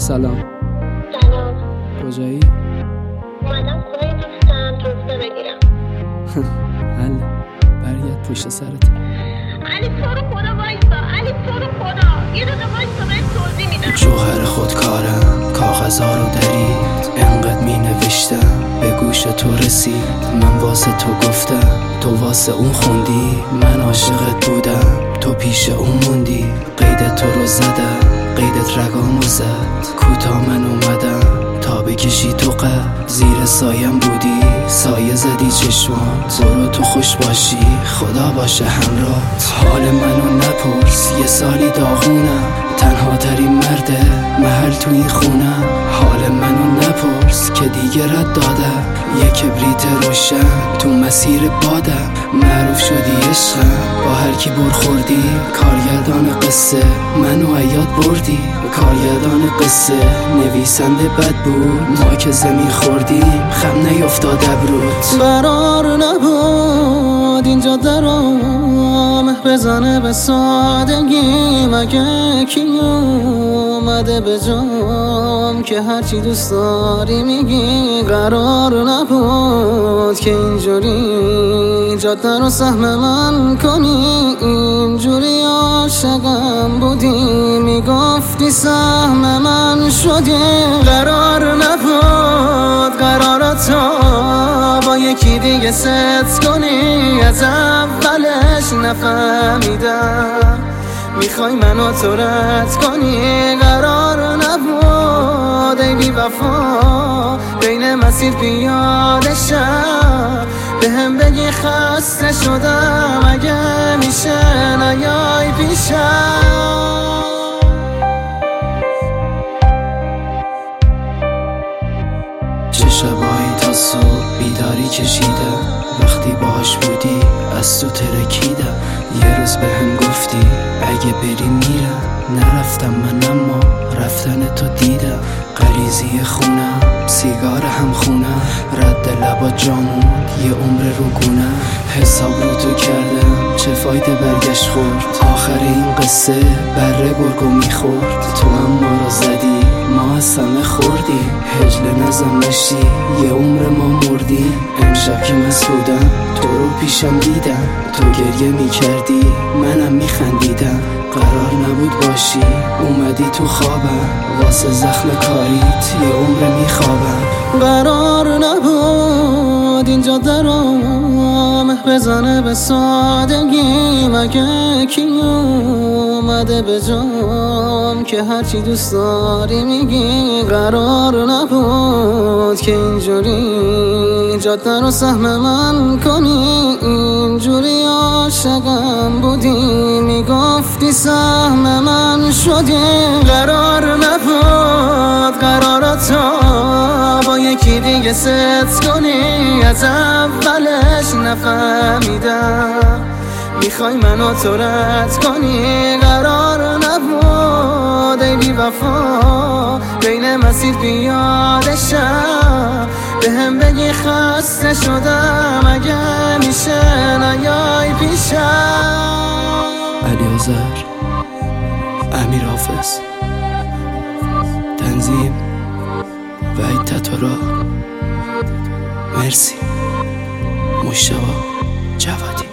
سلام. سلام. کجایی؟ اومدم خونه دوستم توضیح بگیرم. حله، برگرد پشت سرت. علی تو رو خدا وایسا، علی تو رو خدا یه دقیقه وایسا، من توضیح میدم. جوهر خودکارم کاغذها رو درید، انقدر می نوشتم به گوش تو رسید. من واسه تو گفتم، تو واسه اون خوندی. من عاشقت بودم، تو پیش اون موندی. قید تو رو زدم، قیدت رگامو زد. کوتا من اومدم تا بکشی تو قد. زیر سایم بودی، سایه زدی چشمات. برو تو خوش باشی، خدا باشه همراهت. حال منو نپرس، یه سالی داغونم. تنها ترین مرد محل تو این خونم. حال منو نپرس که دیگه رد دادم. یه کبریت روشن تو مسیر بادم. معروف شدی عشقم، با هر کی برخوردی. کارگردان قصه منو عیاد بردی. کارگردان قصه نویسنده بد بود. ما که زمین خوردیم خم نیفتاد ابروت. قرار نبود اینجا درام بزنه به سادگی. مگه کی اومده به جام که هرچی دوست داری میگی. قرار نبود که اینجوری جاده رو سهم من کنی. اینجوری عاشقم بودی، میگفتی سهم من شدی. قرار نبود قرار تو با یکی دیگه ست کنی. از اولش نفهمیدم میخوای منو تو رد کنی. قرار نبود ای بی وفا بین مسیر پیاده شم. به هم بگی خسته شدم، اگه میشه نیای پیشم. چه شبایی تا صبح بیداری کشیدم. وقتی باهاش بودی از تو ترکیدم. یه روز به هم گفتی اگه بری میرم. نرفتم من اما رفتن تو دیدم. غریزی خونم، سیگار هم خونم. رد لبا جامون یه عمر رو گونم. حساب رو تو کردم، چه فایده برگشت خورد. آخر این قصه بره گرگو میخورد. تو هم ما رو زدی، ما از همه خوردی. هجله نزم نشی، یه عمر ما مردی. امشب که مسعودم تو رو پیشم دیدم. تو گریه میکردی منم میخندیدم. قرار نبود باشی، اومدی تو خوابم. واسه زخم کاریت یه عمر میخوابم. قرار نبود اینجا درام بزنه به سادگی. مگه کی اومده به جام که هرچی دوست داری میگی. قرار نبود که اینجوری جاده رو سهم من کنی. اینجوری عاشقم بودی، میگفتی سهم من شدی. قرار نبود قرار تو با یکی دیگه ست کنی. از اولش نفهمیدم میخوای منو تو رد کنی. قرار نبود ای بی وفا بین مسیر پیاده شم. به هم بگی خسته شدم، اگه میشه نیای پیشم. علی آذر، امیر حافظ، تنظیم وحید تتارا. مرسی. مشتبه جوادی.